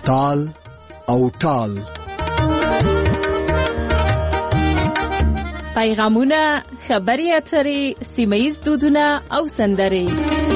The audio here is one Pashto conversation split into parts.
تال او ټال. پیغامونه، خبري اترې، سیمه‌ییز دودونه او سندرې.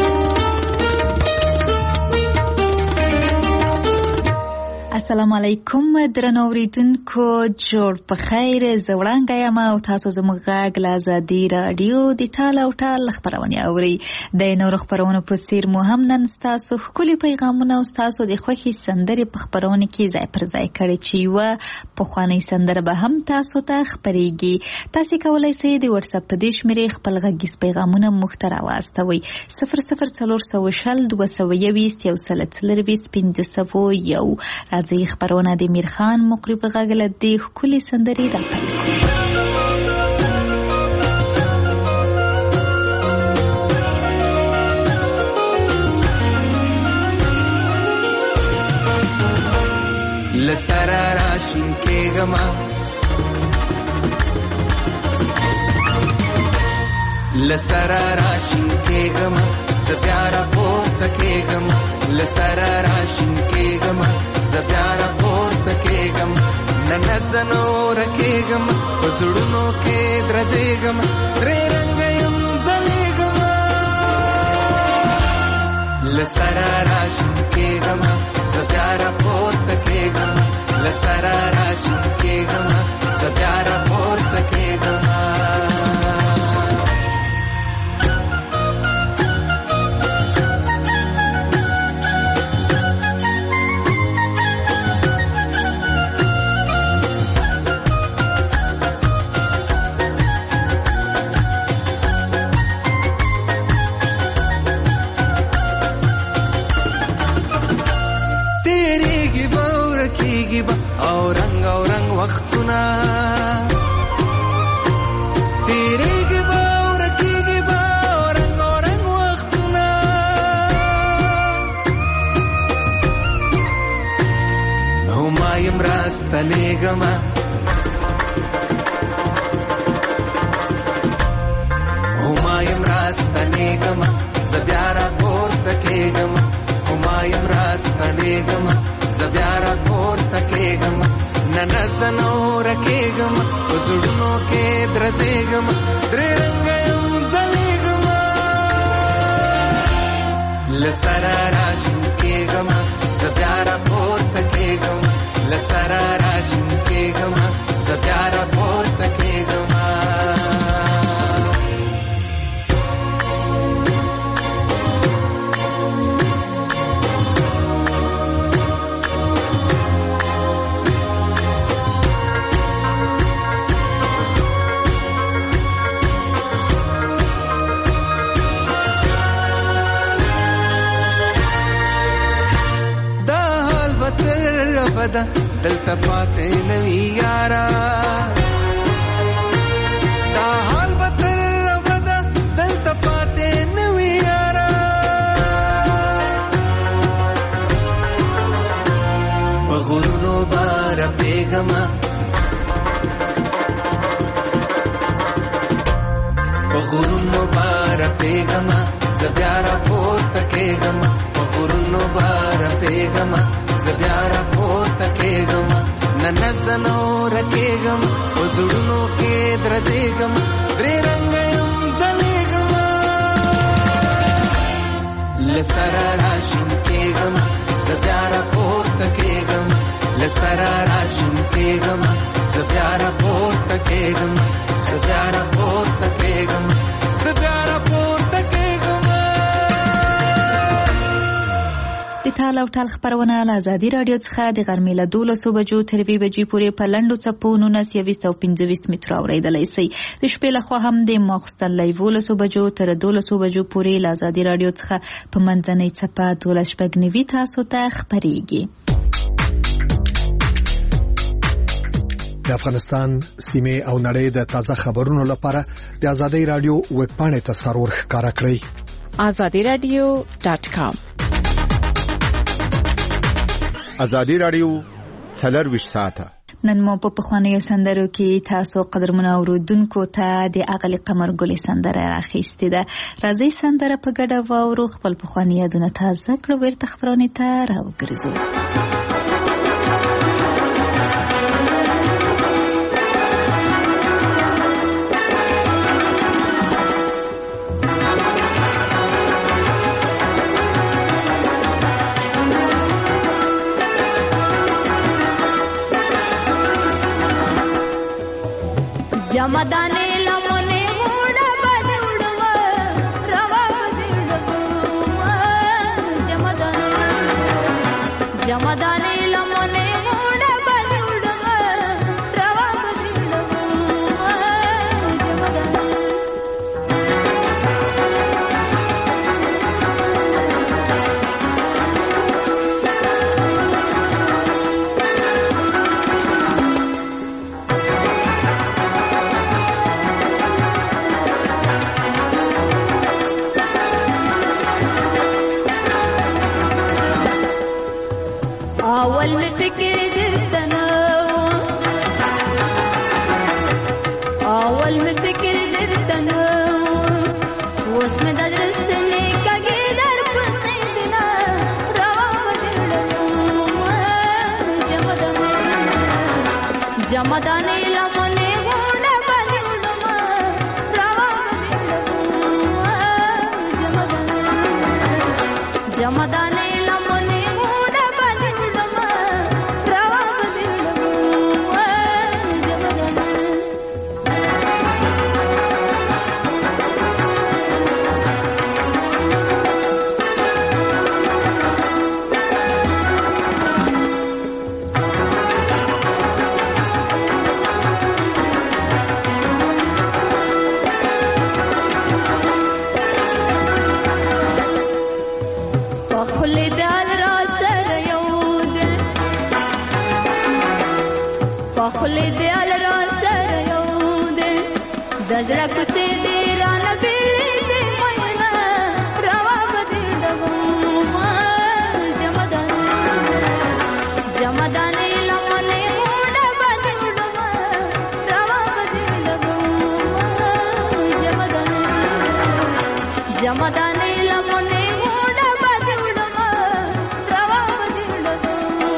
السلام علیکم درنو اوریدونکو، جوړ په خیر. زه وړانګه یم او تاسو زموږ غږ له ازادي راډیو د تال او ټال خپرونې اورئ. د نورو خپرونو په څیر مو هم نن ستاسو ښکلي پیغامونه او ستاسو د خوښې سندرې په خپرونه کې ځای پر ځای کړي چې یوه پخوانۍ سندره به هم تاسو ته خپرېږي. تاسې کولی شئ د وټساپ په دې شمېرې خپل غږیز پیغامونه موږ ته راواستوئ. 00420 221 140 1501. راځي خبرونه د میرخان مقرب غږ له دې ښکلې سندرې را پیل کړو. لسرا راشین کېږما لسرا راشین کېږما زه بیا راپورته کېږم. لسرا راشین کېږما زه بیا راپورته کېږم. نن زه نوره کېږم په زړونو کې درځېږم. درې رنګه یم ځلېږم. لسرا راشین کېږما زه بیا راپورته کېږم. لسرا راشین کېږما زه بیا راپورته کېږم. او رنگ وختونه تیریږي به او رکیږي به او رنگ وختونه. هما یم راستنېږمه هما یم راستنېږمه زه بیا راپورته کېږم. هما یم راستنېږمه زه بیا راپورته کېږم. نن زه نوره کېږم په زړونو کې درځېږم. درې رنګه یم ځلېږم. لسرا راشین کېږم زه بیا راپورته کېږم. لسرا راشین کېږم زه بیا راپورته کېږم. دلته پاتې نوي یارا دا حال به تر ابده دلته پاتې نوي یارا. په غرونو به رپېږمه په غرونو به رپېږمه زه بیا راپورته کېږم. په غرونو به رپېږمه زه بیا راپورته کېږم. نن زه نوره کېږم په زړونو کې درځېږم. درې رنګه یم ځلېږم. لسرا راشین کېږم زه بیا راپورته کېږم. لسرا راشین کېږم زه بیا راپورته کېږم. زه بیا راپورته کېږم. زه بیا راپورته کېږم. د تال او ټال خپرونه له ازادي راډیو څخه د غرمې له 12 بجو تر 2 بجې پورې په لنډو څپو 1925 مترو اورېدلی شئ. د شپې لخوا هم د ماخوستن له 11 بجو تر 12 بجو پورې له ازادي راډیو څخه په منځنۍ څپه 12 تاسو ته خپرېږي. د افغانستان سیمه او نړۍ د تازه خبرونو لپاره د ازادي راډیو ویب پاڼې ته سرور ښکارا کړئ. azadiradio.com. ازادي راډیو 24 ساعته. نن مو په پخوانیو سندرو کې تاسو قدرمنو اوریدونکو ته د اغلی قمر ګل سندره راخیستې ده. راځي سندره په ګډه واورو، خپل پخوانی یادونه تازه کړو، ورته خبرونه ته راوګرځو. ಜಮದಾನೆ ಲಮನೆ ಮೂಡ ಬದುಡುವ ರವಾ ಬದುಡುವ ಜಮದಾನೆ ಲಮನೆ ಮೂಡ ಬದುಡುವ ರವಾ ಬದುಡುವ أول مفكر درتنا أول مفكر درتنا واسم درستني كقدر بسيدنا رواد جمداني لمني غودا بدلما رواد جمداني لمني दजरा कुछ देरा न बिली दे मैना रवा बदिलवा जमदाने लमने मूड बदिलवा रवा बदिलवा जमदाने लमने मूड बदिलवा रवा बदिलवा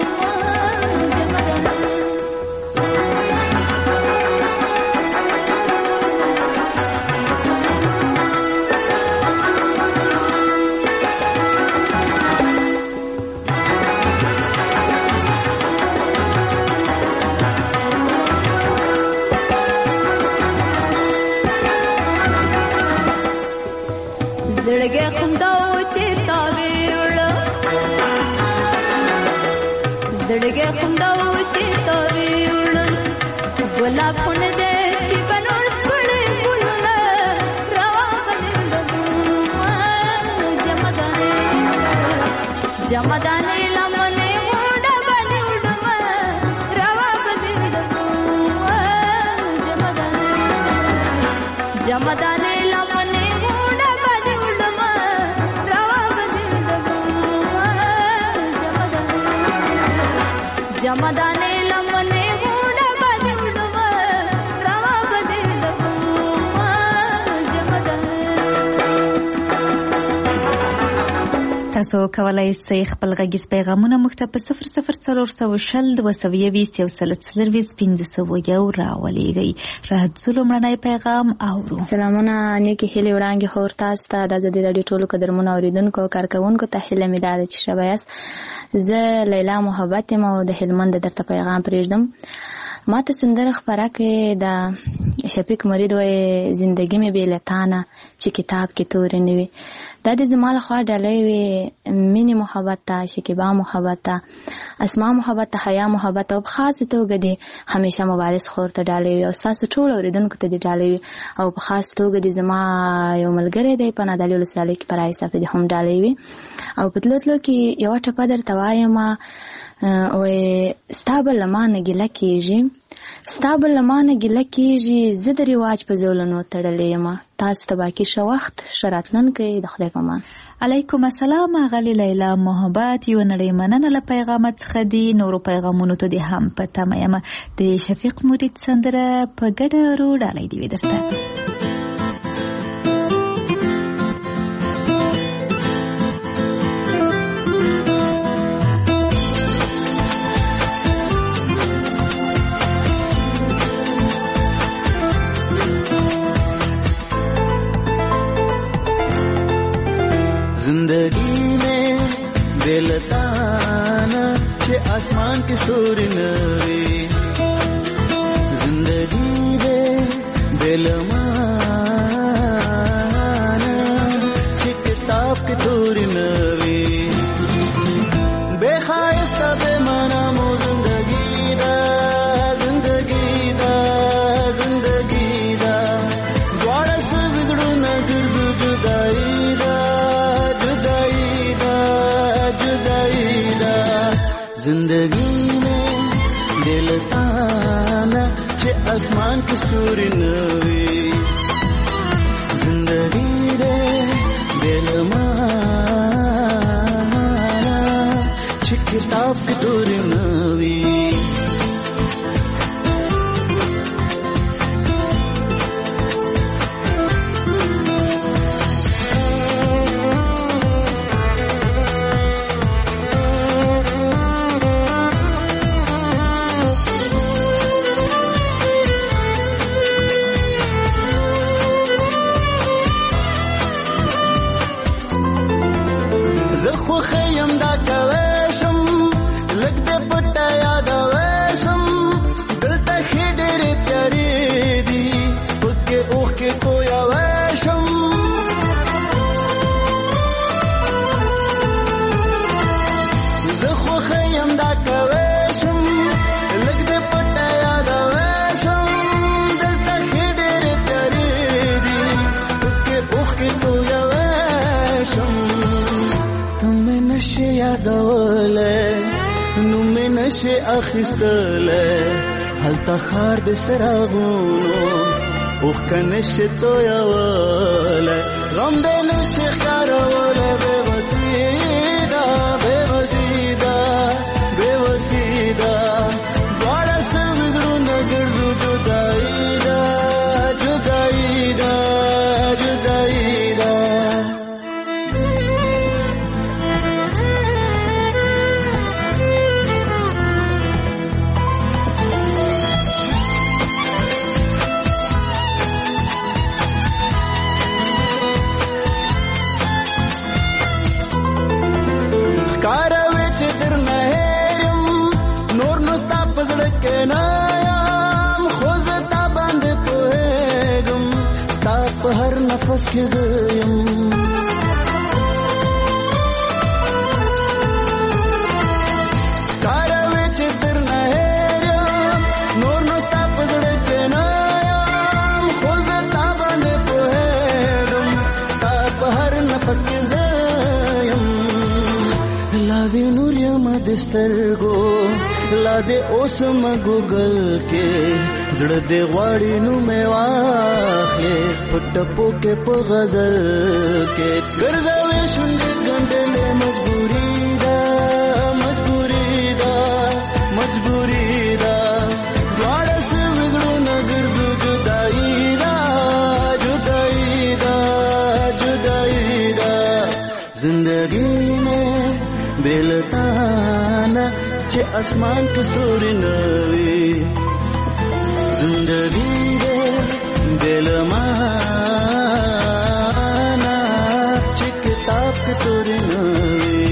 زړګي خنداو چې تاویړ زړګي خنداو چې تاویړ ګلاب خون دې چې بنوس پړې ګلونه روا بدلوا جمدانه لمنه موډه بدلوا روا بدلوا جمدانه لمنه موډه जमदाने लमने मूड बदिलवा रवा बदिलवा تاسو کولای شئ خپل غږیز پیغامونه موږ ته په 00420 راولېږئ. راځو لومړنی پیغام اورو. سلامونه نیکی هیلې وړاندې خور تاسو ته د ازادي راډیو ټولو قدرمنو اوریدونکو کارکونکو ته هیله مې ده چې ښه یاست. زه لیلا محبت یم او د هلمند درته پیغام پرېږدم. ما ته سندره خپره کې د شفیق مرید وایي زندگی مې بې له تا نه چې کتاب کې تورې نه وي. دا د زما لخوا ډالۍ وي مینې محبت ته، شکیبا محبت ته، اسما محبت ته، حیا محبت ته، او په خاصه توګه د همیشه مبارز خور ته ډالۍ وي او ستاسو ټول اوریدونکو ته د ډالۍ وي او په خاص توګه د زما یو ملګری دی په نادالي ولسوالۍ کې پرای صاحب د هم ډالۍ وي. او په تلو کې یو ټپه درته وایم وایي ستا به له ما نه ګیله کېږي، ستا به له ما نه ګیله کېږي، زه د رواج په زولنو تړلې یم. تاسو ته باقي ښه وخت، ښه راتلونکی، د خدای په امان. علیکم السلام اغلی لیلا محبت. یو نړۍ مننه له پیغامت څخه دی. نورو پیغامونو ته دې هم په تمه یم. د شفیق مرید سندره په ګډه ورو ډالۍ دی درته. जिंदगी में दिलताना के आसमान की सूरी नवी जिंदगी दे बेलमाना چې کتاب کې تورې نوي बेखायस्ता बेमाना मो जिंदगी دا द्वारा से बिगड़ो न गिरदो जुदाई दा जिंदगी में दिल ताना चे आसमान की स्तूरी नवी जिंदगी दे दिल माना चे किताब की तूरी नवी خیم دا کویشم لگ دے پٹا یاد ویشم دلتا خی ڈیری پیاری دی پکے اوخ کے کویا ویشم زخو خیم دا کویشم لگ دے پٹا یاد ویشم دلتا خی ڈیری پیاری دی پکے اوخ کے کویا ویشم نشه یادوله نو مې نشه اخیستله هلته خار د سراغونو اوخ که نشه تویوله غم د نشه ښکاروله بېوسیده دواړه سه وزرونه ګرځو جدایي ده کاروي چې درنه هېرم نور نو ستا په زړه کې نه یم خو زه تا باندې پوهېږم ستا په هر نفس کې زه یم کاروي چې درنه هېرم نور نو ستا په زړه کې نه یم خو زه تا باندې پوهېږم ستا په هر نفس کې زه یم لا دې نور یم د سترګو لا دې اوس مګوګل کې زړه دې غواړي نو مې واخلې په ټپو کې په غزل کې ګرځوي شونډې ګنډلې مجبوري ده دواړه سه وګړو نه ګرځو جدایي ده زندگی میں बेलताना चे आसमान की स्तूरी नवी जिंदगी दे बेलमाना चे किताब की तूरी नवी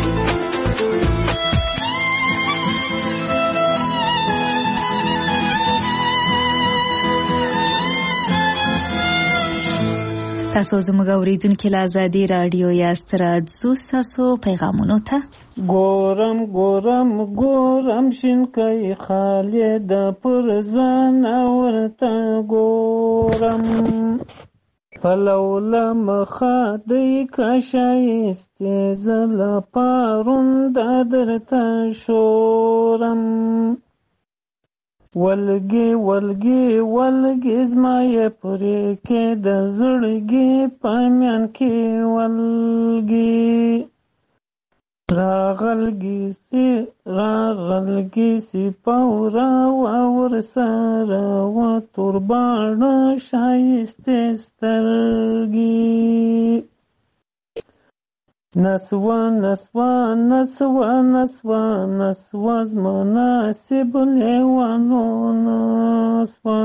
تاسو زموږ اوریدونکو له آزادي رادیو یاست راځو تاسو پیغامونو ته ګورم شینکۍ خالد پر ځان ورته ګورم پلوله مخه دی که ښایستې زه له پرون دا درته شورم ولګي زما یې پرې کې د زړګي په میان کې ولګي راغلګي سي پورا ورسره و تورباڼه ښایستې سترګي نسوا زما نصیب لیوانو نسوا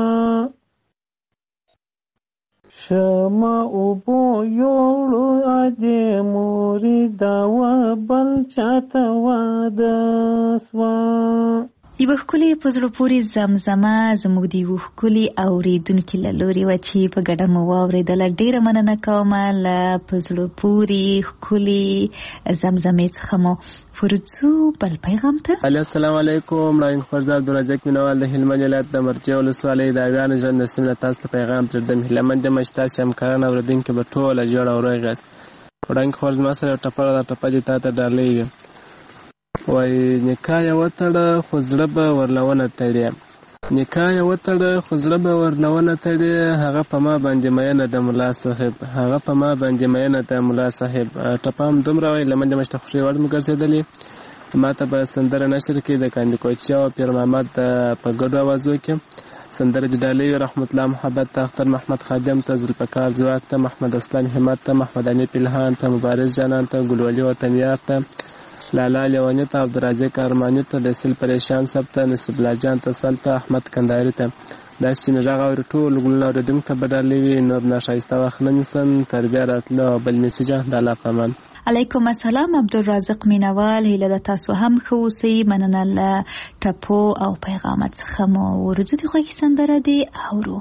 شما اوبو یوړو ادې مورې دا و بل چاته واده سوا یوه ښکلې په زړه پورې زمزمه زموږ د یوه ښکلي اورېدونکي له لورې وه چې په ګډه مو واورېدله. ډېره مننه کومه له په زړه پورې ښکلې زمزمې څخه مو ورځو بل پیغام ته. السلام علیکم. راین خورزه عبدالرزاق مینوال د هلمند ولایت د مرجع ولسوالۍ د اویانو ژوند د سیمې نه تاسو ته پیغام پرېږدم. هیله مند یم چې تاسې همکاران اورېدونکي به ټوله جوړ او روغ یاست. وړاندې خور زما سره یو ټپه ده، ټپه دې تا ته ډالۍ وي. وایي نکاح یې وتړه خو زړه به ورلونه تړي، نکاح یې وتړه خو زړه به ورلونه تړي، هغه په ما باندې مینه د ملا صاحب، هغه په ما باندې مینه د ملا صاحب. ټپه هم دومره وایي له منځه مشته خوښې وړ مو ګرځېدلې. ما ته به سندره نشر کړي د کاندي کوچي او پیر محمد په ګډو اوازو کې. سندره د ډالۍ رحمت الله محبت ته، اختر محمد خادم ته، ذوالفقار ځواک ته، محمد اسلام همت ته، محمد انیف الهان ته، مبارز جانان ته، ګلولي وطنیار ته، لالا لیوانی ته، عبدالرازق ارمانی ته، لسل پریشان صاحب ته، نصیب الله جان ته، سل ته، احمد کندهاري ته. داسې چې مې غږ اوري ټول ګلونه اورېدونکو ته به ډالۍ وي. نور ناښایسته وخت نه نیسم، تر بیا راتلو او بل میسیجه د الله په امان. علیکم السلام عبدالرازق مینوال، هیله ده تاسو هم ښه اوسئ. مننه له ټپو او پیغامات څخه مو ورځو د خوښې سندره دې اورو.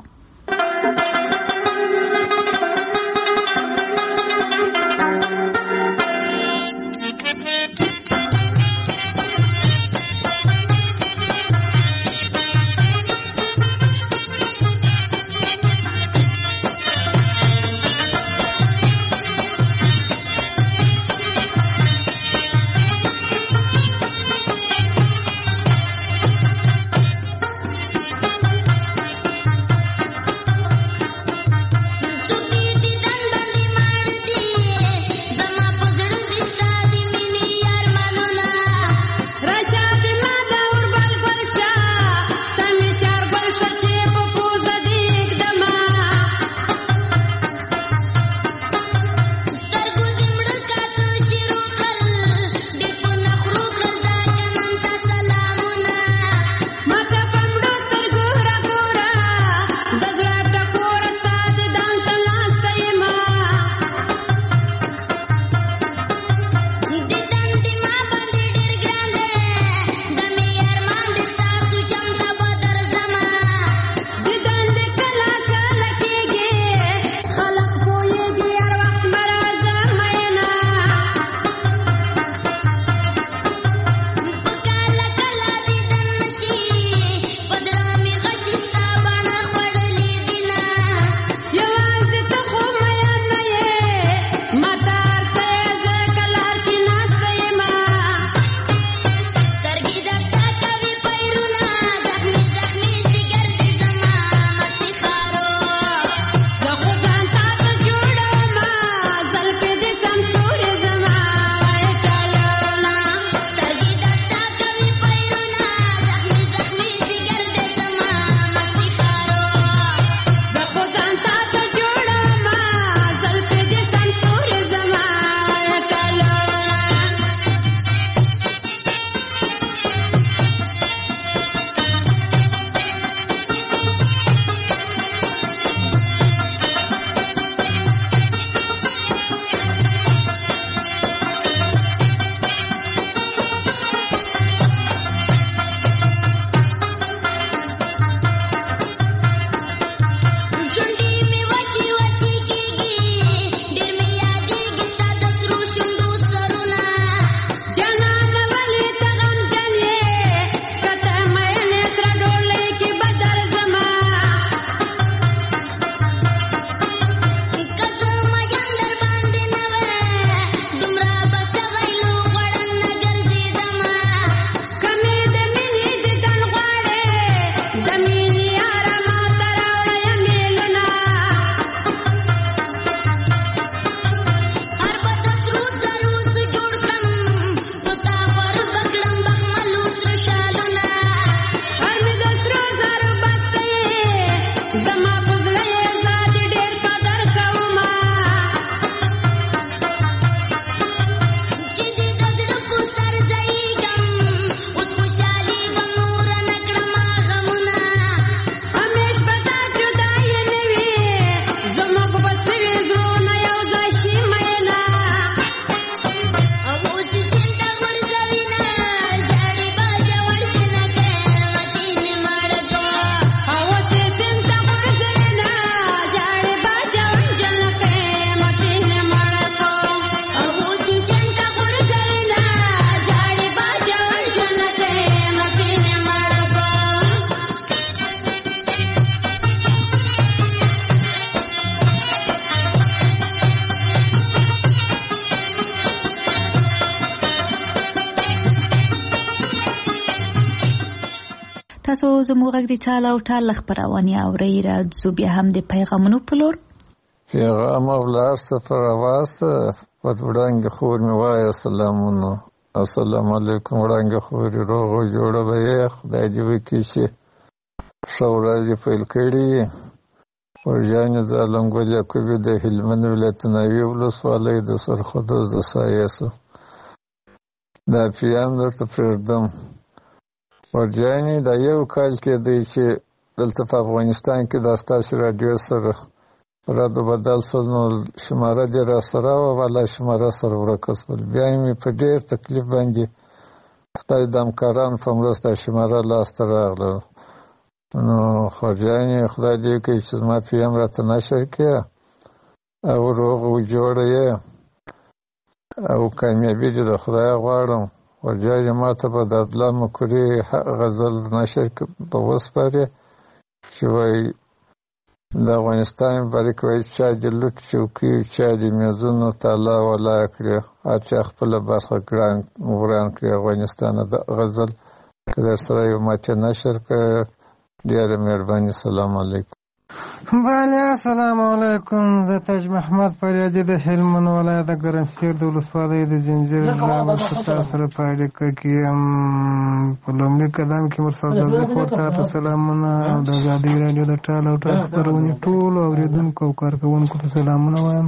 تاسو زموږ غږ د ټال او ټال خبرونه اورئ. راځو بیا هم د پیغامونو په لور. پیغام ولر سفر واسه په وړاندې خور مې وایي سلامونه. السلام علیکم وړاندې خور روغ جوړ به خدای دې وکړي چې ښه ورځ پیل کړي. ورجانې زالنګول یعقوبي د هلمند ولایت ناوې ولسوالۍ د سرخدوز د سایسو دا پیام درته پرېږدم. ورجانې دا یو کال کې دی چې دلته په افغانستان کې دا ستاسو راډیو سره رد و بدل شول، نو شماره دې را سره وه، والا شماره سره ورکه شول. بیا مې په ډېر تکلیف باندې ستاسو د همکارانو په مرسته شماره لاسته راغله. نو خورجانې خدای دې وکړي چې زما پیام راته نشر کړې او روغ و جوړه یې او کامیابي دې د خدای غواړم. خورجانې ما ته به د عبدالله مکوري غزل نشر په وسپارې چې وایي د افغانستان مبارک وایي چا دې لوټ چوکي چا دې میزونو تالا ولا کړې، هر چا خپله برخه وران کړې افغانستان. د غزل که در سره یو ماته نشر کړه ډېره مهرباني. سلام علیکم. بله السلام علیکم. زه تاج محمد فریادي د هلمند ولایت د ګرمسیر د ولسوالۍ د زنجیر له تاسو سره په اړیکه کې یم. په لومړي قدم کې مرسل خور ته سلامونه او د ازادۍ راډیو د ټال او ټال خپرونې ټولو اورېدونکو او کارکوونکو ته سلامونه وایم.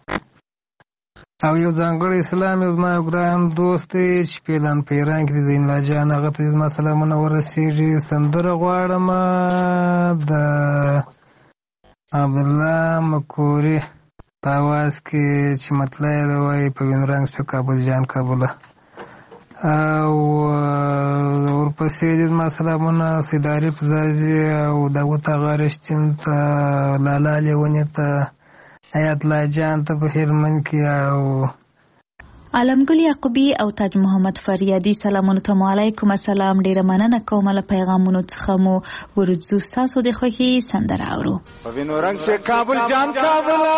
او یو ځانګړی اسلام یو زما ګران دوست دی چې پیلان په ایران کې د زین الله جان هغه ته زما سلامونه ورسېږي. سندره غواړم د عبدالله مکوري په اواز کې چې مطلع یې وایي په وین رنګ سپي کابل جان کابله. او ورپسې دې زما سلامونه سیداري فزازي او داوود اغا رشتین ته، لالا لیوني ته، حیات الله جان ته په هلمند کې، او عالمګل یعقوبي او تاج محمد فریادي سلامونه ته علیکم السلام. ډیره مننه کوم له پیغامونو څخه مو ورځو تاسو د خوښي سندره اورو. په وینو رنگ سے کابل جان کابلا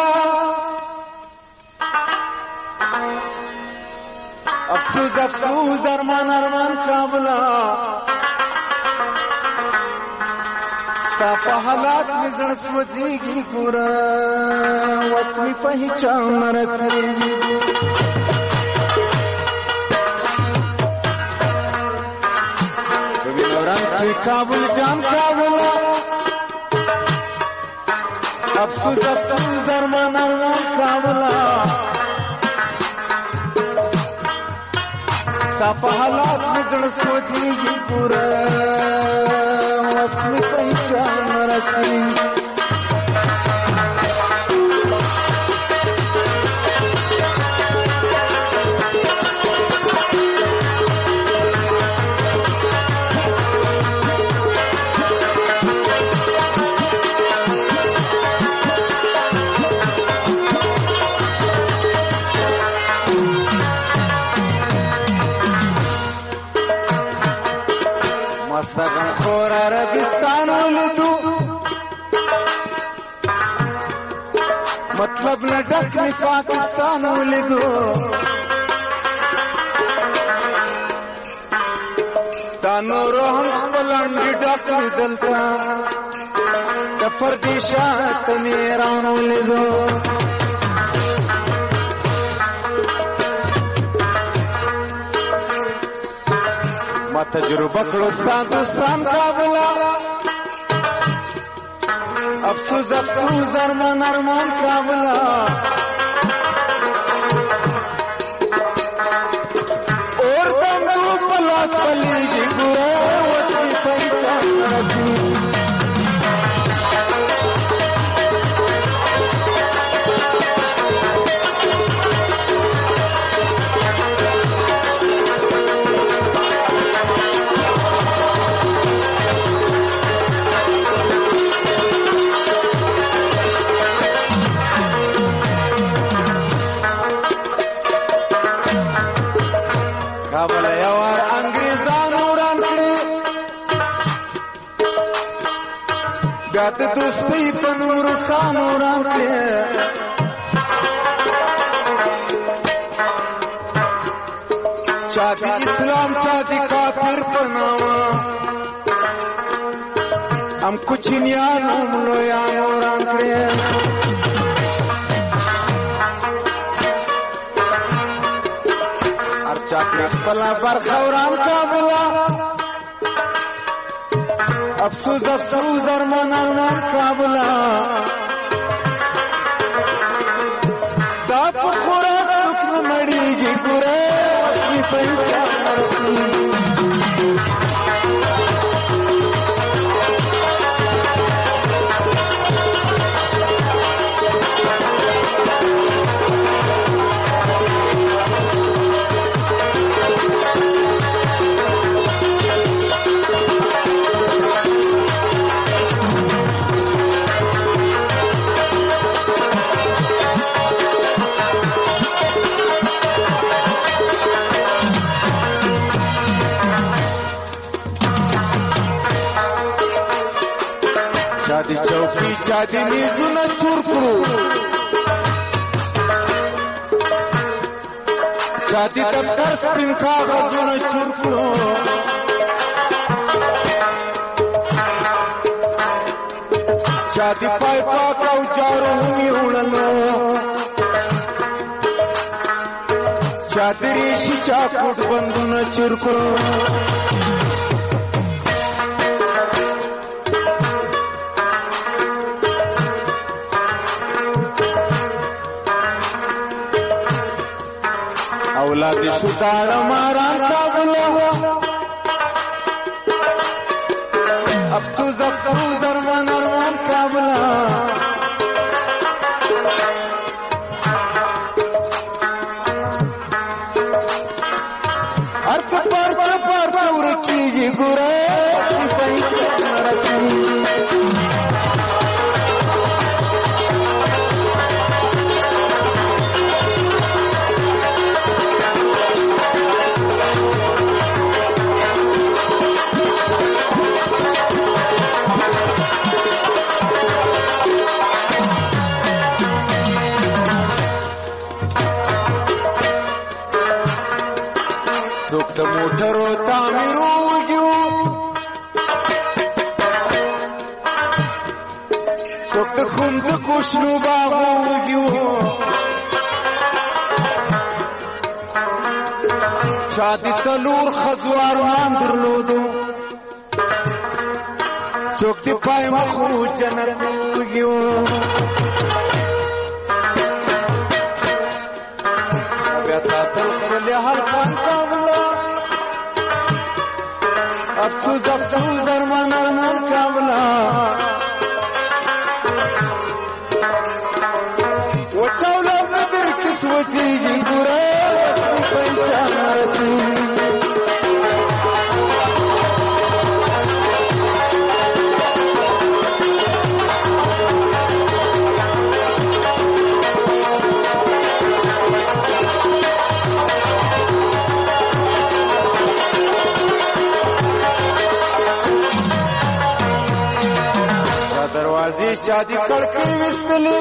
افسوس افسوس ارمان ارمان کابلا ستا حالات می زړه سوځيږي ګوره وس می په هیچا مرسېږي. کابل جان کابلا افسوس افسوس ارمان ارمان کابلا ستا په حالات می زړه سوځيږي ګوره وس می په هیچا مرسېږي. مستغن خور عربستان ولدو مطلب نه ډک می پاکستان ولدو دا نور هم خپل انډي ډک دلته د پردیشات میران ولدو. ما تجربه کړو ستا دوستان کابلا افسوس افسوس ارمان ارمان کابلا اور دمو پلاس پلیږي ګوره وڅې پېچان راځي. کابل یو انګریزانو وران کړی بیا د دوستۍ په نوم روسانو وران کړی. چا د اسلام چا د کافر په نامه ام کوچنیانو ملویانو وران کړې هر چا کړې خپله برخه وران کابله افسوس افسوس ارمان ارمان کابله ستا په خوراک څوک نه مړېږي ګوره وسمې پیسې رسېږي چادی چوکی چادی میزونه چور کړو چادی دفتر سپین کاغذونه چور کړو چادی پای پاک او جارو هم یوړلو چادی ریشي چاکوټ بندونه چور کړو اولاد شدار ماران کابله افسوس افسوس ارمان ارمان کابله ارچ پرچ ورکیږي ګوره چې پیسې رسېږي څوک د موټرو تعمیرو وږي څوک د ښوونځکو شنو باغو وږي چا د څلور ښځو ارمان درلودو څوک د پای مخو جنت وږي بیا ساتل خپل هلکان کابله افسوس افسوس ارمان ارمان کابله وچاوله بدر کې سوچېږي ګوره وسمې پیسې نه رسېږي دروازې چا دي کړکۍ ویستلې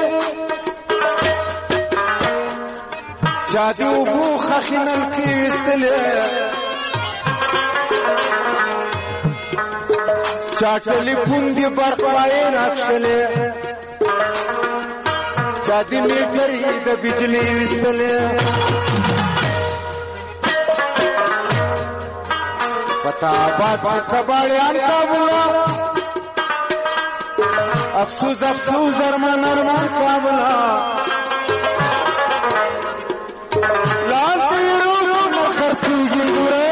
چا دي اوبو خښې نلکې ویستلې چا ټلیفون دي برق وایې راکښلې چا دي میټرې د بجلې ویستلې پتا آباد کباړیان کابله افسوس افسوس ارمان ارمان کابله لال تیرو نه خرڅېږي ګوره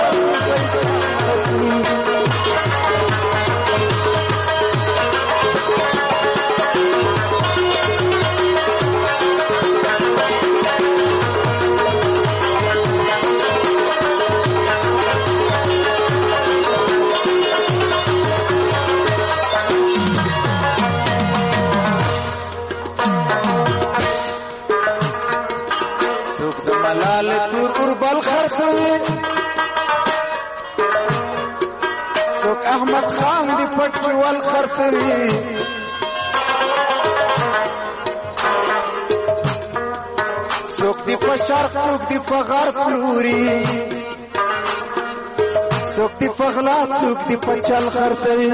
ملال تور اوربل خرڅوي څوک احمد خان دی پټ کې ول خرڅوي څوک دی په شرق څوک دی په غرب پلوري څوک دی په غلا څوک دی په چل خرڅوي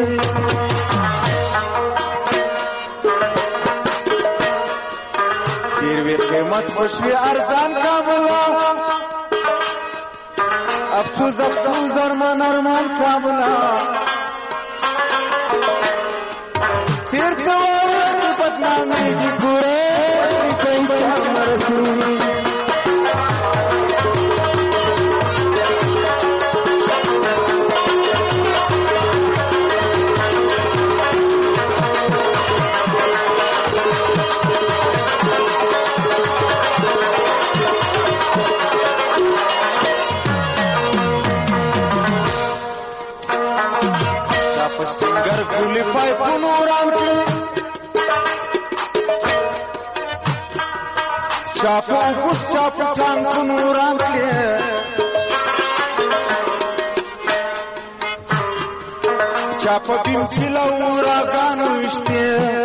ډېر وی قیمت خوشوي ارزان کابلا افسوس افسوس ارمان ارمان کابلا تیر کوه بدنامي دي ګوره کوي چا مرسي ګولې پای په نوران کې چاپو ګوس چاپو ټان په نوران کې چاپو دین چلا وراګانو وشته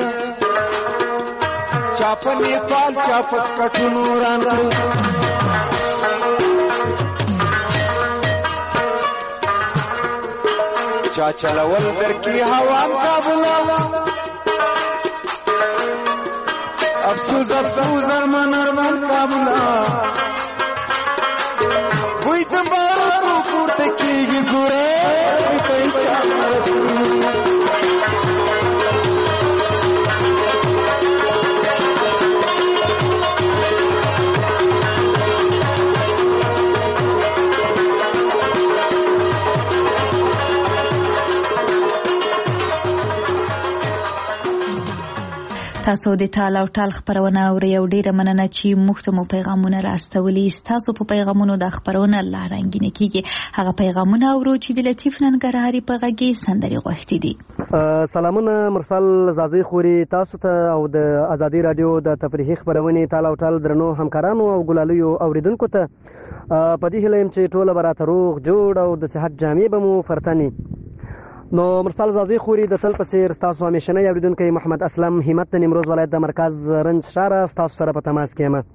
چاپو نیپال چاپو کټو نوران کې چا چلول در کی هوام کابلا افسوس افسوس ارمان ارمان کابلا کوئی تمبارو تو پورته کیږي ګوره کوئی چا مرسي تاسو د ټال او ټال خبرونه اورئ او ډیره مننه چې موږ ته مو پیغامونه راستولي تاسو په پیغامونو د خبرونه لا رنګینه کیږي هغه پیغامونه اورو چې د لطیف ننګرهاري په غږی سندري غوښتي دي سلامونه مرسل زازي خوري تاسو ته او د ازادي رادیو د تفریحي خبرونه ټال او ټال درنو همکارانو او ګلالیو اوریدونکو ته په دې هیله چې ټول برات روغ جوړ او د صحت جامع به مو فرتني نو مرسل زازي خوري د تل په څیر تاسو همیشنه اوریدونکو محمد اسلم همت نیمروز ولایت د مرکز رنج شاره تاسو سره په تماس کې یم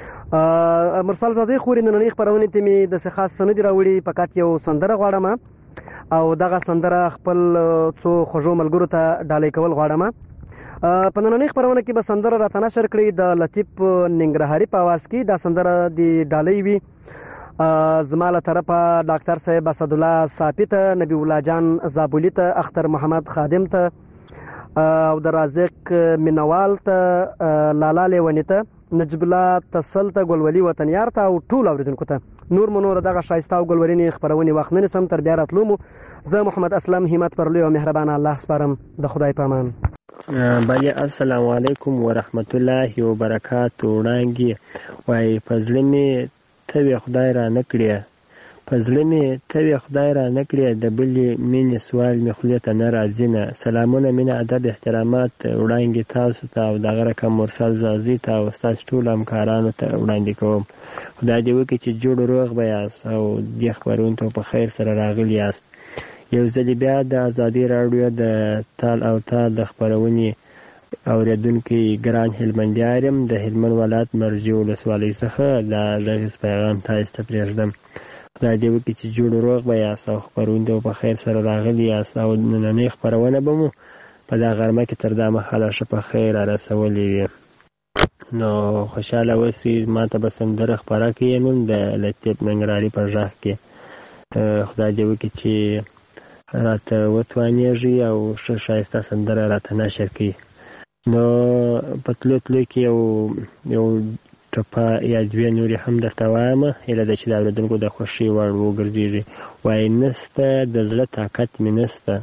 مرسل زازي خوري نن خبرونه ته می د خاص سند راوړي پکات یو سندره غواړم او دغه سندره خپل څو خوږو ملګرو ته ډالۍ کول غواړم په نن خبرونه کې به سندره را تنشر کړی د لطیف ننګرهاري په आवाज کې دا سندره دی ډالۍ وی زماله طرفه ډاکټر صاحب اسد الله صافی ته نبی الله جان زابولی ته اختر محمد خادم ته او د رازق منوال ته لالا لیونی ته نجب الله تسل ته ګلولي وطنیار ته او ټول اوریدونکو ته نور منور دغه شایسته او ګلورینې خبرونه وخت نه سم تر بیا راتلو زه محمد اسلم همت پرلوی او مهربان الله سپارم د خدای په امان بله السلام علیکم ورحمت الله وبرکاته وړانګي وای فضلمه ته خدای را نکړي پزلمه ته خدای را نکړي د بلې مینې سوال مې خو ته نه راځي نه سلامونه مینه ادب احترامات وړاندې تاسو ته او دغه رقم مرسل زازي ته او تاسو ټول همکارانو ته وړاندې کوم خدای دې وکړي چې جوړ روغ به یاست او دې خبرونه ته په خیر سره راغلي یاست یو ځل بیا د ازادي راډیو د تال او تال د خبرونې اوریدونکي ګران هلمندیارم د هلمند ولایت مرجع ولسوالۍ څخه د لږ پیغام تاسو ته پرېږدم خدای دې وکړي چې جوړ روغ به یاست او خبرونه ته په خیر سره راغلي یاست او نننۍ خبرونه به مو په دا غرمه کې تر دا مهاله ښه په خیر رسولې وي نو خوشحاله اوسئ ما ته به سندره خپره کړي نن د لطیف ننګرهاري په غږ کې خدای دې وکړي چې راته وتوانېږي او ښه ښایسته سندره راته نشر کړي نو په تلو کې یو ټپه یا دوې نورې هم درته وایم هیله ده چې د اورېدونکو د خوښۍ وړ وګرځېږي وایي نسته د زړه طاقت مې نسته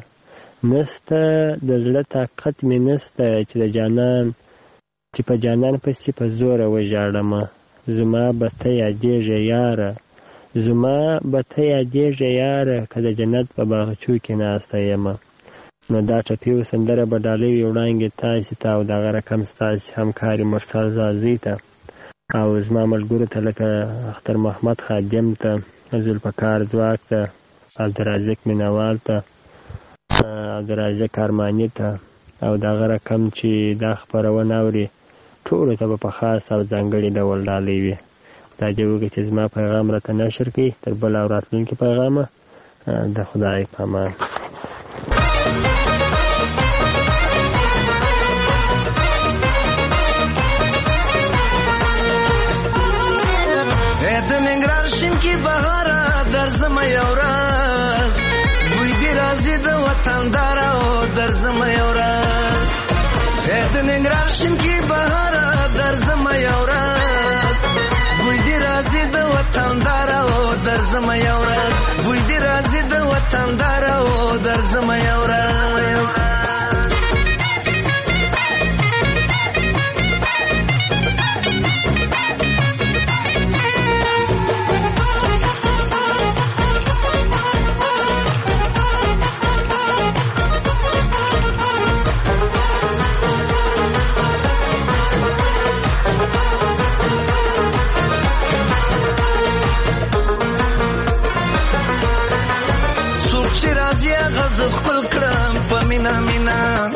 د زړه طاقت مې نسته چې په جانان پسې په زوره وژاړمه زما به ته یادېږې یاره که د جنت په باغچو کې ناسته یمه نو دا ټپې سندره به ډالۍ وي وړاندې تاسې ته او دغه رقم ستاسې همکاري مرسل زازي ته او زما ملګرو ته لکه اختر محمد خادم ته ذوالفقار ځواک ته عبدالرازق مینوال ته عبدالرازق ارماني ته او دغه رقم چې دا خبرونه اوري ټولو ته به په خاص او ځانګړي ډول ډالۍ وي خدای دې وکړي چې زما پیغام راته نشر کړي تر بل او راتلونکي پیغامه د خدای په امان. د ننګرهار شین کې بهاره درځم یو ورځ بوی دې راځي د وطندار او درځم یو ورځ د ننګرهار شین کې بهاره درځم یو ورځ بوی دې راځي د وطندار او درځم یو ورځ بوی دې راځي د وطندار او درځم یو ورځ خپل کړم په مینا مینا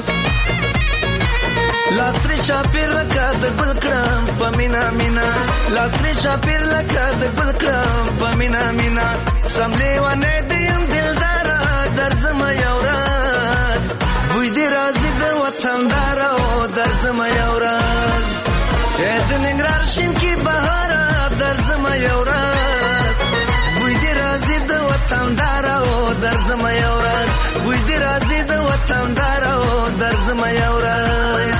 لاسری چاپیر لکه د ګل کړم په مینا مینا لاسری چاپیر لکه د ګل کړم په مینا مینا سملې ونه دیم دلدار درځم یو ورځ بوی دې راځي د وطندار او درځم یو ورځ د ننګرهار شین کې بهار درځم یو ورځ بوی دې راځي د وطندار او درځم یو ورځ بوی دې راځي د وطندار او درځم یو ورځ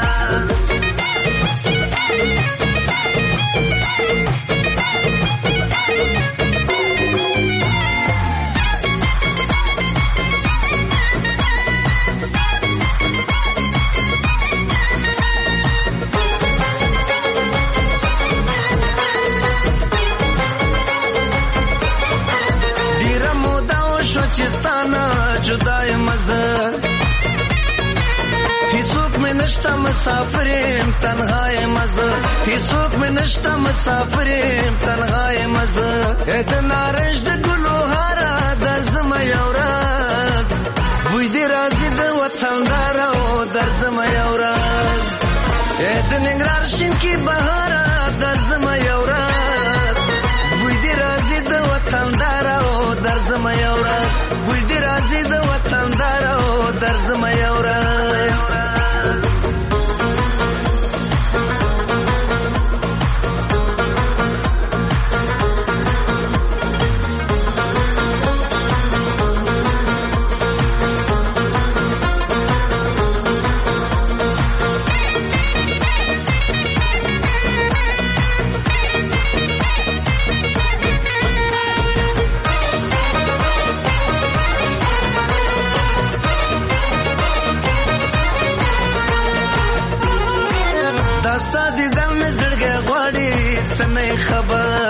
جدای مزه هیڅوک مې نشته مسافریم تنهای مزه هیڅوک مې نشته مسافریم تنهای مزه د نارنج د ګلو هاره درځم یو ورځ بوی دې راځي د وطندار او درځم یو ورځ د ننګرهار شین کې بهاره درځم یو ورځ بوی دې راځي د وطندار او درځم یو ورځ بوی دې راځي د وطندار او درځم یو ورځ خبر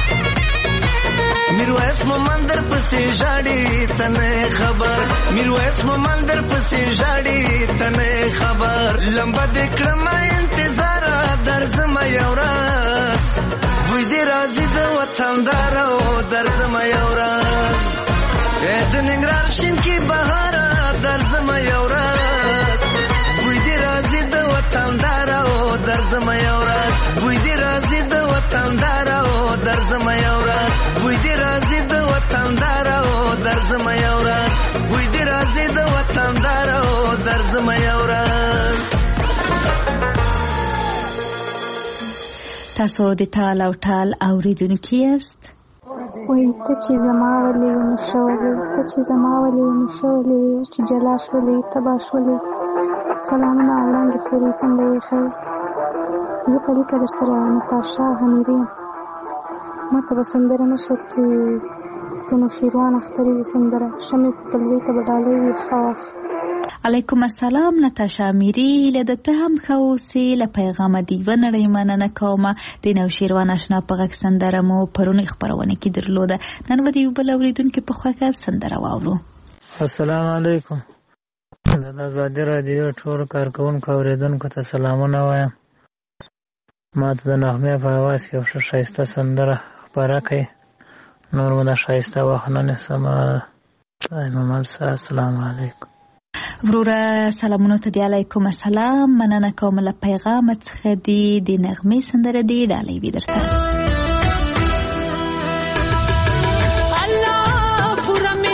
میرویس مومندر پسې ژاړي تنه خبر میرویس مومندر پسې ژاړي تنه خبر لمبه د کړم انتظار درځم یو ورځ بوی دې راځي د وطندار او درځم یو ورځ د ننګرهار شین کې بهار درځم یو ورځ بوی دې راځي د وطندار او درځم یو ورځ بوی دې راځي د وطندار او درځم یو ورځ بوی دې راځي د وطندار او درځم یو ورځ بوی دې راځي د وطندار او درځم یو ورځ تاسو د تال او ټال اوریدونکي یاست وای ته چې زما ولې نشولې ته چې زما ولې نشولې چې جلا شولې تبا شولې سلامونه وړاندې خوري څنګه یې ښه زه په لیکه در سره نتاشا همیري ما ته به سندره نشر کې د نوشیروان اختریزې سندره شمې په پلزې ته به ډالۍ وي خاخ علیکم السلام نتاشا امیری له ته هم ښه اوسې له پیغامه د یوه نړۍ مننه کومه د نوشیروان اشنا په غږ سندره مو پرونی خپرونه کې درلوده نن به د یو بل اورېدونکي په خوښه سندره واورو. السلام علیکم د ازادي راډیو ټولو کارکوونکو اورېدونکو ته سلامونه وایم. ما ته د نغمې په اواز کې یو ښه ښایسته سندره خپره کړئ نور مو د ښایسته وخت نه نیسم. السلام علیکم. وروره سلامونو ته دی علیکم السلام مننه کوم له پیغام څخه دی د نغمې سندره دی ډالۍ وي درته. الله پورا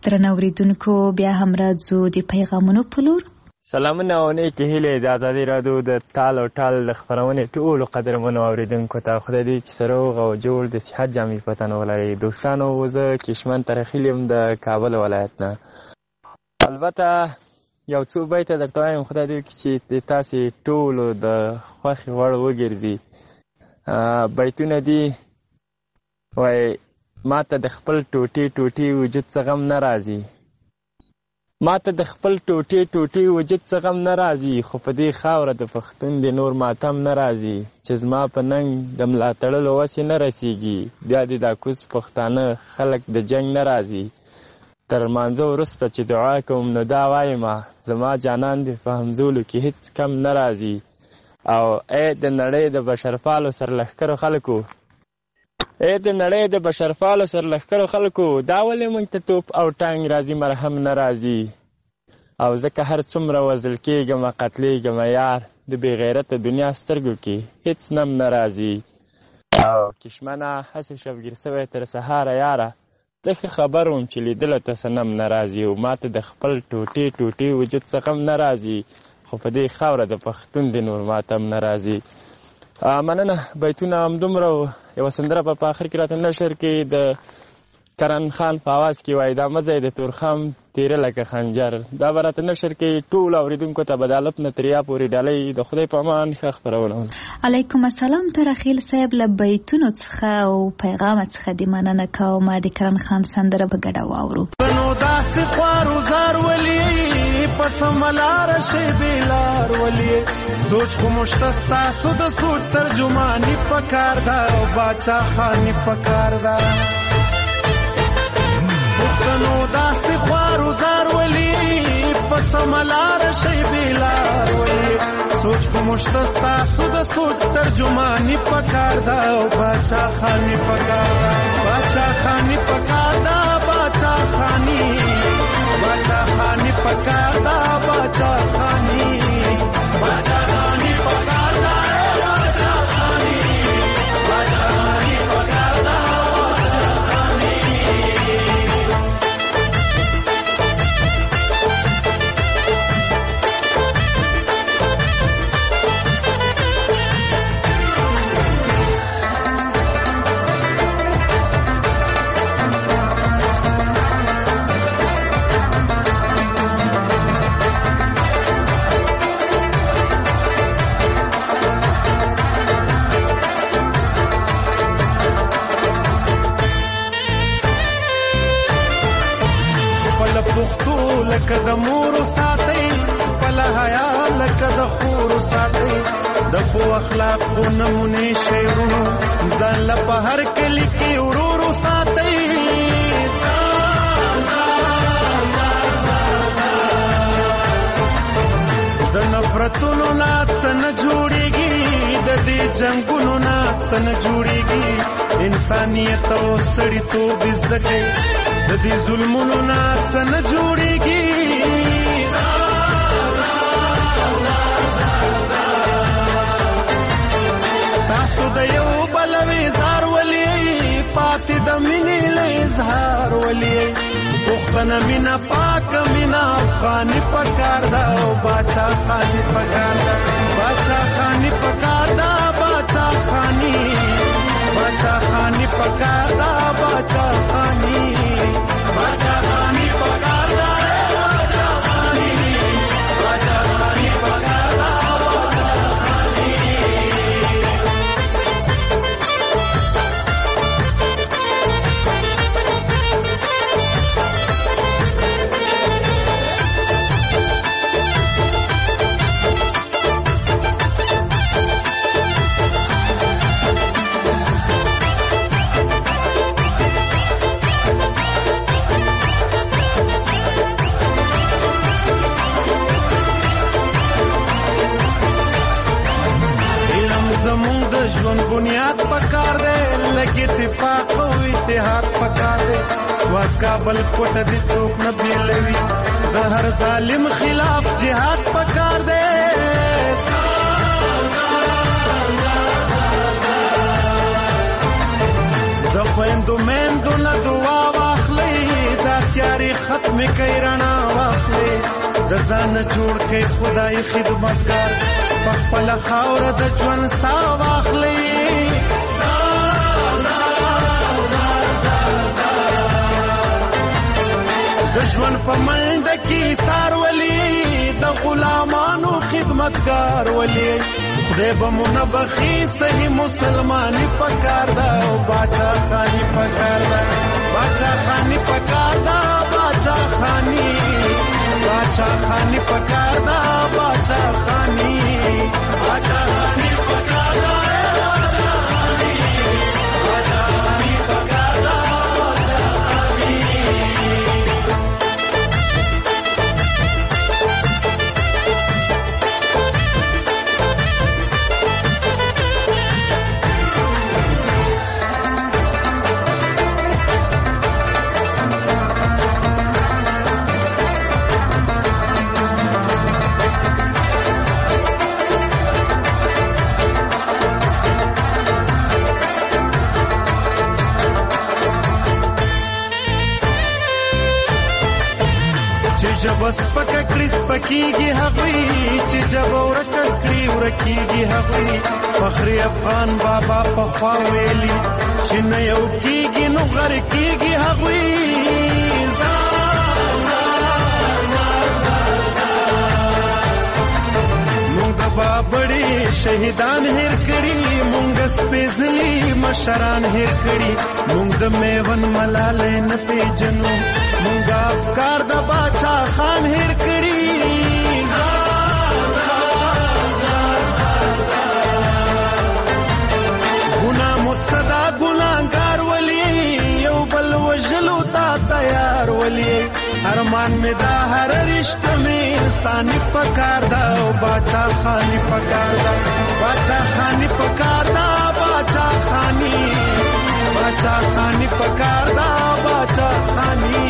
درنو اوریدونکو بیا هم راځو د پیغامونو په لور. سلامونه او نیکې هیلې د ازادي راډیو د ټال او ټال د خپرونې ټولو قدرمنو اوریدونکو ته خدای دې چې سروغ او جوړ د صحت جامې په تن ولري. دوستانو زه کشمن ترخیل یم د کابل ولایت نه. البته یو څو بیته درته وایم خدای دې چې تاسې ټولو د خوښې وړ وګرځي. بیتونه دي وای ما ته د خپل ټوټې وجود څه غم نه راځي، ما ته د خپل ټوټې وجود څه غم نه راځي، خو په دې خاوره د پښتون د نور ماتم نه راځي چې زما په ننګ د ملا تړلو وسې نه رسیږي. بیا دې دا کوز پښتانه خلک د جنګ نه راځي. تر مانځه وروسته چې دعا کوم نو دا وایم زما جانان دې په همزولو کې هیڅ کم نه راځي. او ای د نړۍ د بشرپالو سرلښکرو خلکو، ای د نړۍ د بشرپالو سرلښکرو خلکو، دا ولې موږ ته توپ او ټانګ راځي مرهم نه راځي. او ځکه هر څومره وژل کېږم قتلېږم یار، د بې غیرته دنیا سترګو کې هیڅ نم نه راځي. او کشمنه هسې شبګیر سوی تر سهاره یاره، زه ښه خبر وم چې لیدلو ته څه نم نه راځي. او ما ته د خپل ټوټې وجود څه غم نه راځي، خو په دې خاوره د پښتون د نور ماتم نه راځي. مننه. بیتونه همدومره یوه سندره په آخر کې راته نشر کې د کرن خان په آواز کې وایي دا مزه د تورخم تیره لکه خنجر. دا به راته نشر کې ټولو اورېدونکو ته به د الف نه تر یا پورې ډالۍ د خدای په امان ښه خپرونه. علیکم السلام ترخیل صاحب، له بیتونو څخه او پیغام څخه دې مننه کوم. د کرن خان سندره په ګډه واورو. نو داسې خوارو زار ولي پس ملار شي بیلار ولي سوچ خو مشته ستاسو د سوچ ترجمانی پکار دا او باچا خانی پکار دا. پښتنو داسې خوارو زار ولي پس ملار شي بیلار ولي سوچ خو مشته ستاسو د سوچ ترجمانی پکار دا او باچا خانی پکار دا. باچا خانی پکار دا، باچا خانی، باچا خانی پکار دا، باچا خانی، باچا خانی پکار دا، باچا خانی، باچا خانی پکار دا، باچا خانی. لکه د مورو ساتي خپل حیا، لکه د خورو ساتي د ښو اخلاقو نمونې شعرونو ځان له په هر کلي کې ورورو ساتي. د نفرتونو نه څه نه جوړېږي، د دې جنګونو نه څه نه جوړېږي. انسانیت او سړیتوب زده کوي، د دې ظلمونو نه څه نه جوړېږي. تاسو د یو بل وزار ولي پاتې د مینې له اظهار ولي. پښتنه مینا پاک مینا افغاني پکار دا او باچا خاني پکار دا. باچا خاني پکار دا، باچا خاني، باچا خاني پکار دا، باچا خاني، باچا خاني پکار دا، باچا خاني، باچا خاني پکار دا، باچا خاني. ژوند بنیاد پکار دی، لکه اتفاق او اتحاد پکار دی. سواد کابل کوټه دې څوک نه بیلوي، د هر ظالم خلاف جهاد پکار دی. د خویندو میندو نه دعا واخلئ، دا تیار تیارې ختمې کوي رڼا واخلې د ځان جوړ کوي خدای خدمتګار په خپله خاوره د ژوند ساه واخلې د ژوند په منډه کې سار ولي د غلامانو خدمتګار ولي خدای به مو نه بخي صحیح مسلماني پکار ده او باچا خاني پکار ده باچا خاني پکار ده باچا خاني پکار ده باچا خاني پکار ده جب سپکه کړي سپکېږي هغوی چې جب ورکه کړي ورکېږي هغوی فخر افغان بابا پخوا ویلي چې نه یو کېږي نو غر کېږي هغوی مونږ د بابړې شهیدان هېر کړي مونږ سپېڅلي مشران هېر کړي مونږ د میوند ملالۍ نه پېژنو مونږ افکار د باچا خان هېر کړي ګناه مقتدا ګناهګار ولي یو بل وژلو ته تیار ولي ارمان مې دا هر رشته مې انساني پکار ده او باچا خاني پکار ده باچا خاني پکار ده باچا خاني پکار ده باچا خاني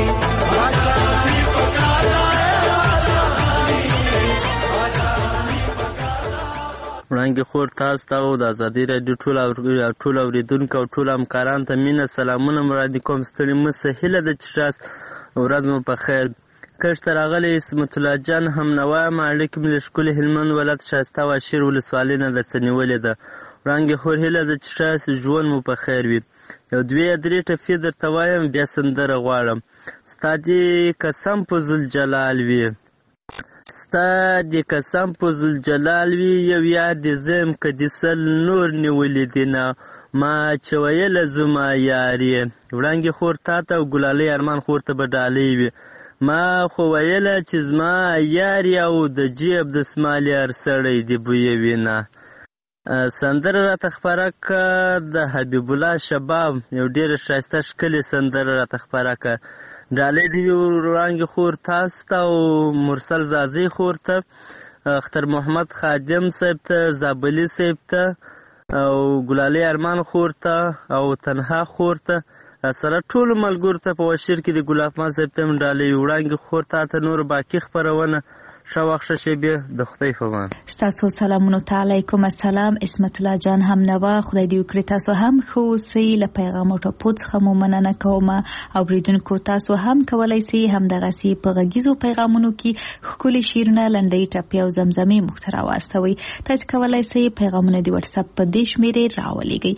وړاندې خور تاسو ته او د ازادي راډیو ټول اوریدونکو او ټول همکارانو ته مینه سلامونه وړاندې کوم ستړي مه سه هیله ده چې ښاست ورځ مو په خیر کښته راغلی اسمت الله جان هم نوایم اړیکې مې له ښکلي هلمند ولایت ښایسته واشیر ولسوالۍ نه درڅه نیولې ده وړاندې خور هیله ده چې ښاست ژوند مو په خیر وي یو دوې یا درې ټپې درته وایم بیا سندره غواړم ستا دې قسم په ذوالجلال وي ستا دې قسم په ذوالجلال وي یو یار دې زه یم که دې سل نور نیولي دینه ما چې ویله زما یار یې وړانګې خور تا ته او ګلالۍ ارمان خور ته به ډالۍ وي ما خو ویله چې زما یار یې او د جیب د سمال یار سړی دې بویوي نه سندره راته خپره که د حبیب الله شباب یو ډېره ښایسته ښکلې سندره راته خپره که ډالۍ دې وي وړانګې خور تاسو ته او مرسل زازۍ خور ته اختر محمد خادم صاحب ته زابلي صاحب ته او ګلالۍ ارمان خور ته او تنها خور ته سره ټولو ملګرو ته په وشیر کې د ګل افمان صاحب ته هم ډالۍ وي وړانګې خور تا ته نور باقي خپرونه ښه وخت ښه شیبې د خدای په امان ستاسو سلامونه تعالی علیکم السلام اسمت الله جان هم نوا خدای دې وکړي تاسو هم ښه اوسئ له پیغام او ټپو څخه مو مننه کوم اوریدونکو تاسو هم کولی شئ همدغسې په غږیزو پیغامونو کې ښکلي شعرونه لنډۍ ټپې او زمزمې موږ ته راواستوئ تاسو کولی شئ پیغامونه د وټساپ په دې شمېرې راولېږئ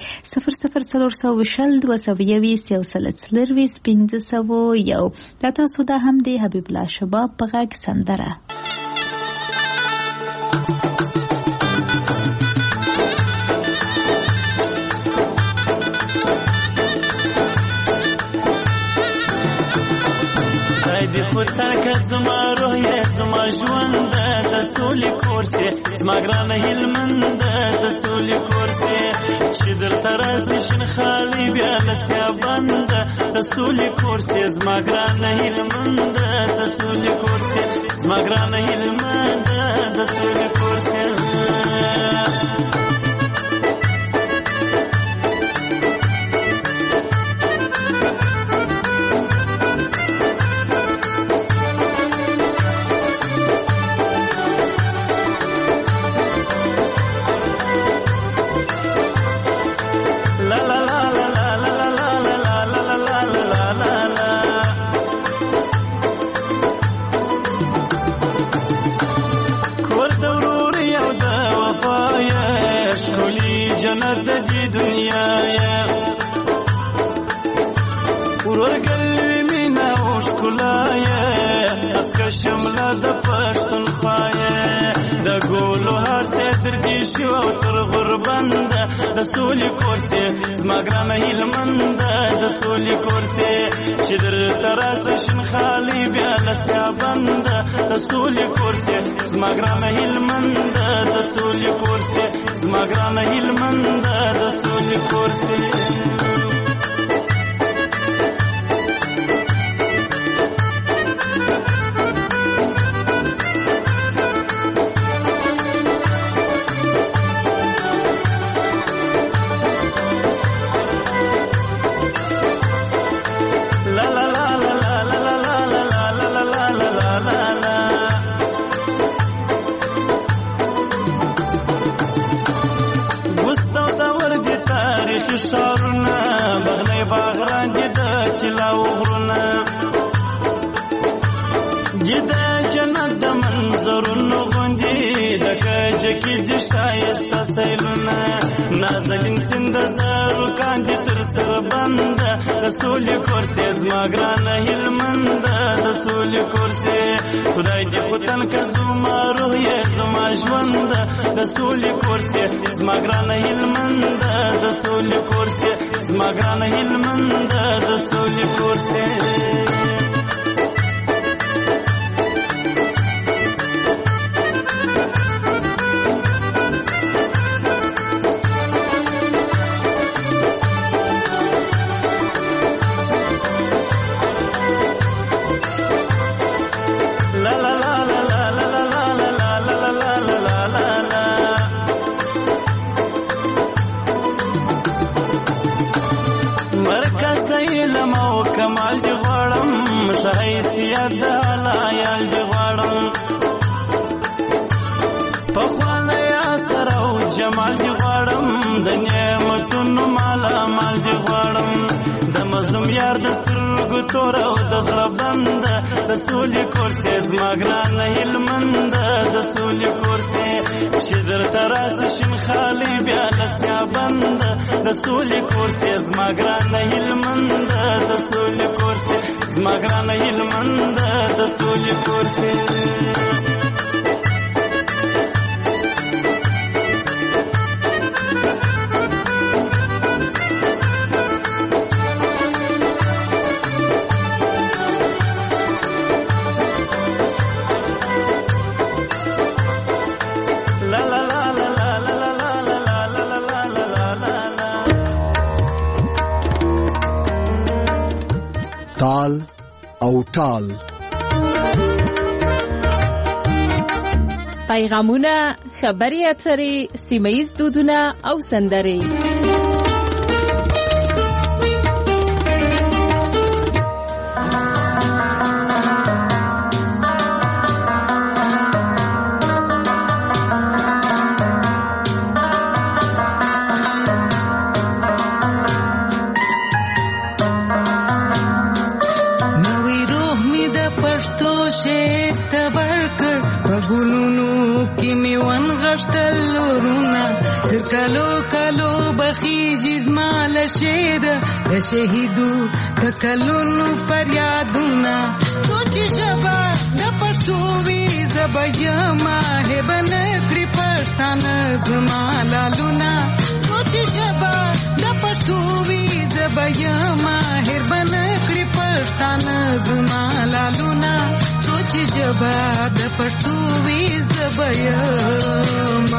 004022 دا تاسو دا هم د حبیب الله شباب په غږ سندره خودتاکه زما روح یې زما ژوند د سولې کور سي زما ګرانه هلمند د سولې کور سي چې درته راسي شین خالي بیا لسیا بند د سولې کور سي زما ګرانه هلمند د سولې کور سي زما ګرانه هلمند د سولې کور سي ورګلوي مینا او ښکلایه اسکه شمله د پښتونخوایه د ګولو هر څه تر دې شو او تر غربنده د سولې کورسې زما ګرانه هیلمنده د سولې کورسې چې درته راسه شین خالي بیا لسیا بنده د سولې کورسې زما ګرانه هیلمنده د سولې کورسې زما ګرانه هیلمنده د سولې کورسې شارونه بغلې باغران دي د چلاو غرونه دي د جنت د منظرونو غوندي د کجه کې د شایسته سیلونه نازنین سیند زرو کاندي تر سر بنده د سولې کورسې زما ګرانه هیلمنده د سولې کورسې خدای دې خدان که زما روح یې زما ژوند د سولې کورسې زما ګرانه هیلمنده د سولې کورسې زما ګرانه هیلمنده د سولې کورسې کمال دی غواړم شایسته د لایال دی غواړم پخوانه یا سره او جمال دی غواړم د نعمتونو مالا مال دی غواړم د مظلوم یار د سترګو تور او د زړه بند د سولې کورسې زما ګرانه هیلمنده د سولې کورسې چې درته راسه شین خالي بیا لسیا بند د سولې کورسې زما ګرانه هیلمنده د سولې کورسې زما ګرانه هیلمنده د سولې کورسې تال او ټال پیغامونه خبري اترې سیمه‌ییز دودونه او سندرې شهیدو تکلونو فریادونه سوچ شبا د پښتو وی زبیما هبن کړی پښتانه زما لالونه سوچ شبا د پښتو وی زبیما هبن کړی پښتانه زما لالونه سوچ شبا د پښتو وی زبیما